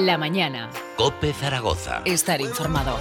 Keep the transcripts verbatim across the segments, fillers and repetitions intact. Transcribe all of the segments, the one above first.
La mañana. COPE Zaragoza. Estar informado.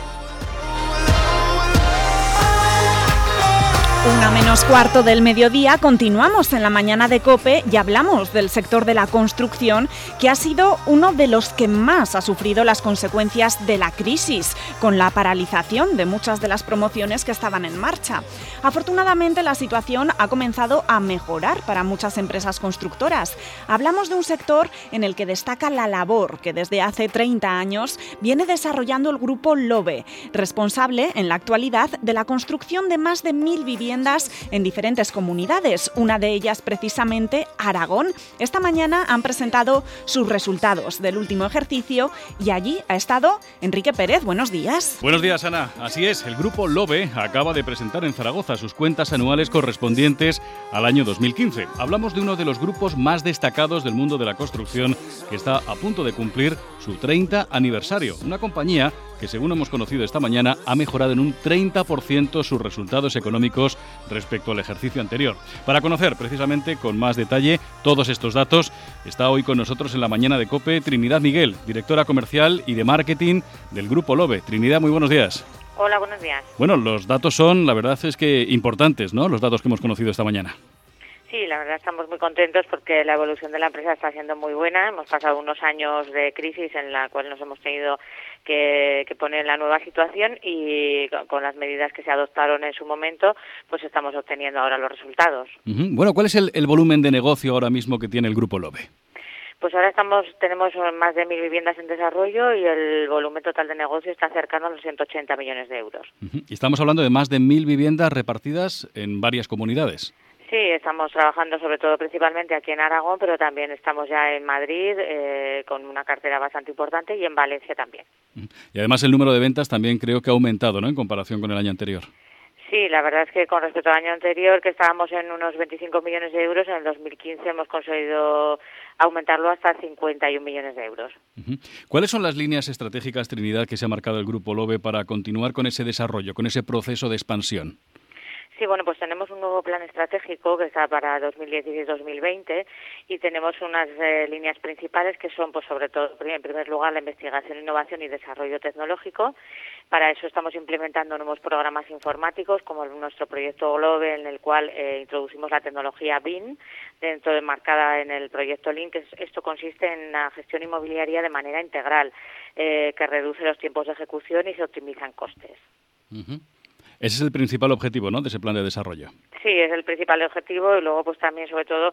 Una menos cuarto del mediodía, continuamos en la mañana de COPE y hablamos del sector de la construcción, que ha sido uno de los que más ha sufrido las consecuencias de la crisis, con la paralización de muchas de las promociones que estaban en marcha. Afortunadamente, la situación ha comenzado a mejorar para muchas empresas constructoras. Hablamos de un sector en el que destaca la labor que desde hace treinta años viene desarrollando el grupo LOBE, responsable en la actualidad de la construcción de más de mil viviendas en diferentes comunidades, una de ellas precisamente Aragón. Esta mañana han presentado sus resultados del último ejercicio y allí ha estado Enrique Pérez. Buenos días. Buenos días, Ana. Así es, el grupo LOBE acaba de presentar en Zaragoza sus cuentas anuales correspondientes al año dos mil quince. Hablamos de uno de los grupos más destacados del mundo de la construcción, que está a punto de cumplir su treinta aniversario. Una compañía que, según hemos conocido esta mañana, ha mejorado en un treinta por ciento sus resultados económicos respecto al ejercicio anterior. Para conocer precisamente con más detalle todos estos datos, está hoy con nosotros en la mañana de COPE Trinidad Miguel, directora comercial y de marketing del Grupo LOBE. Trinidad, muy buenos días. Hola, buenos días. Bueno, los datos son, la verdad es que importantes, ¿no?, los datos que hemos conocido esta mañana. Sí, la verdad estamos muy contentos porque la evolución de la empresa está siendo muy buena. Hemos pasado unos años de crisis en la cual nos hemos tenido que, que poner en la nueva situación y con, con las medidas que se adoptaron en su momento, pues estamos obteniendo ahora los resultados. Uh-huh. Bueno, ¿cuál es el, el volumen de negocio ahora mismo que tiene el Grupo LOBE? Pues ahora estamos tenemos más de mil viviendas en desarrollo y el volumen total de negocio está cercano a los ciento ochenta millones de euros. Uh-huh. Y estamos hablando de más de mil viviendas repartidas en varias comunidades. Sí, estamos trabajando sobre todo principalmente aquí en Aragón, pero también estamos ya en Madrid eh, con una cartera bastante importante y en Valencia también. Y además el número de ventas también creo que ha aumentado, ¿no?, en comparación con el año anterior. Sí, la verdad es que con respecto al año anterior, que estábamos en unos veinticinco millones de euros, en el dos mil quince hemos conseguido aumentarlo hasta cincuenta y un millones de euros. Uh-huh. ¿Cuáles son las líneas estratégicas, Trinidad, que se ha marcado el Grupo LOBE para continuar con ese desarrollo, con ese proceso de expansión? Sí, bueno, pues tenemos un nuevo plan estratégico que está para dos mil dieciséis dos mil veinte y tenemos unas eh, líneas principales que son, pues sobre todo, en primer lugar, la investigación, innovación y desarrollo tecnológico. Para eso estamos implementando nuevos programas informáticos, como nuestro proyecto LOBE, en el cual eh, introducimos la tecnología B I M, dentro de marcada en el proyecto Link. Que esto consiste en la gestión inmobiliaria de manera integral, eh, que reduce los tiempos de ejecución y se optimizan costes. Uh-huh. Ese es el principal objetivo, ¿no?, de ese plan de desarrollo. Sí, es el principal objetivo y luego pues también sobre todo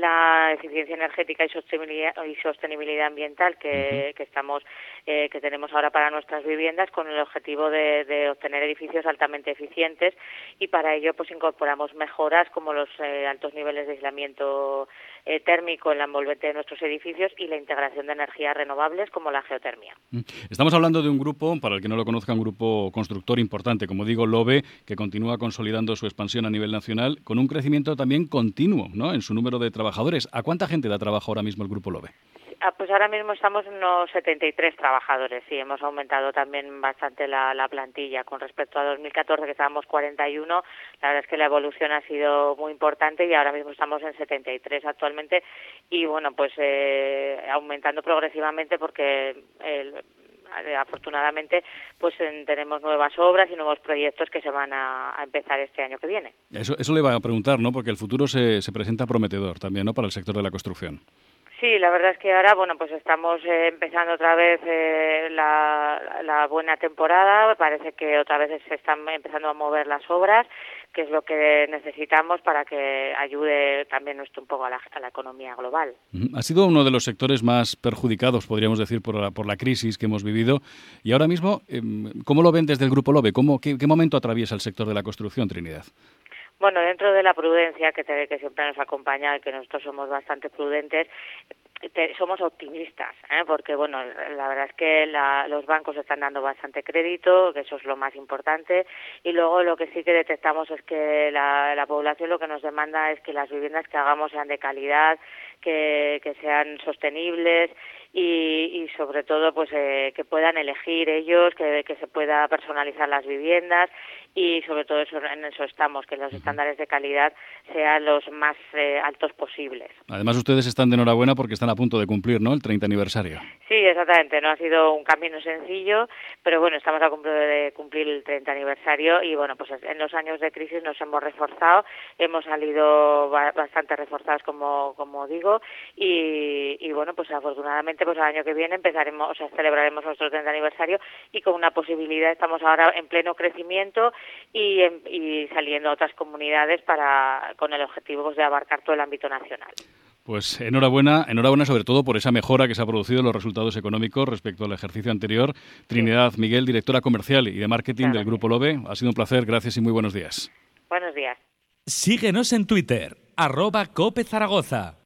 la eficiencia energética y sostenibilidad, y sostenibilidad ambiental que, uh-huh. que estamos eh, que tenemos ahora para nuestras viviendas, con el objetivo de, de obtener edificios altamente eficientes, y para ello pues incorporamos mejoras como los eh, altos niveles de aislamiento eh, térmico en la envolvente de nuestros edificios y la integración de energías renovables como la geotermia. Estamos hablando de un grupo, para el que no lo conozca, un grupo constructor importante, como digo, LOBE, que continúa consolidando su expansión a nivel nacional con un crecimiento también continuo, ¿no?, en su número de trabajadores. ¿A cuánta gente da trabajo ahora mismo el Grupo LOBE? Ah, pues ahora mismo estamos en unos setenta y tres trabajadores, sí, hemos aumentado también bastante la, la plantilla con respecto a dos mil catorce, que estábamos cuarenta y uno. La verdad es que la evolución ha sido muy importante y ahora mismo estamos en setenta y tres actualmente y bueno, pues eh, aumentando progresivamente porque el afortunadamente pues en, tenemos nuevas obras y nuevos proyectos que se van a, a empezar este año que viene. Eso, eso le iba a preguntar, ¿no?, porque el futuro se, se presenta prometedor también, ¿no?, para el sector de la construcción. Sí, la verdad es que ahora, bueno, pues estamos eh, empezando otra vez eh, la, la buena temporada. Parece que otra vez se están empezando a mover las obras, que es lo que necesitamos para que ayude también esto un poco a la, a la economía global. Ha sido uno de los sectores más perjudicados, podríamos decir, por la, por la crisis que hemos vivido. Y ahora mismo, ¿cómo lo ven desde el Grupo LOBE? ¿Cómo, qué, qué momento atraviesa el sector de la construcción, Trinidad? Bueno, dentro de la prudencia que, te, que siempre nos acompaña y que nosotros somos bastante prudentes, te, somos optimistas, ¿eh? Porque bueno, la verdad es que la, los bancos están dando bastante crédito, que eso es lo más importante, y luego lo que sí que detectamos es que la, la población lo que nos demanda es que las viviendas que hagamos sean de calidad, que, que sean sostenibles y, y sobre todo pues eh, que puedan elegir ellos, que, que se pueda personalizar las viviendas y sobre todo eso, en eso estamos, que los estándares de calidad sean los más eh, altos posibles. Además, ustedes están de enhorabuena porque están a punto de cumplir, ¿no?, el treinta aniversario. Sí, exactamente. No ha sido un camino sencillo, pero bueno, estamos a punto de cumplir el treinta aniversario y bueno, pues en los años de crisis nos hemos reforzado, hemos salido bastante reforzados, como como digo, y, y bueno, pues afortunadamente pues el año que viene empezaremos, o sea, celebraremos nuestro treinta aniversario y con una posibilidad, estamos ahora en pleno crecimiento y, en, y saliendo a otras comunidades para con el objetivo pues, de abarcar todo el ámbito nacional. Pues enhorabuena, enhorabuena sobre todo por esa mejora que se ha producido en los resultados económicos respecto al ejercicio anterior. Trinidad Miguel, directora comercial y de marketing claro. del Grupo Lobe, ha sido un placer, gracias y muy buenos días. Buenos días. Síguenos en Twitter, arroba Cope Zaragoza.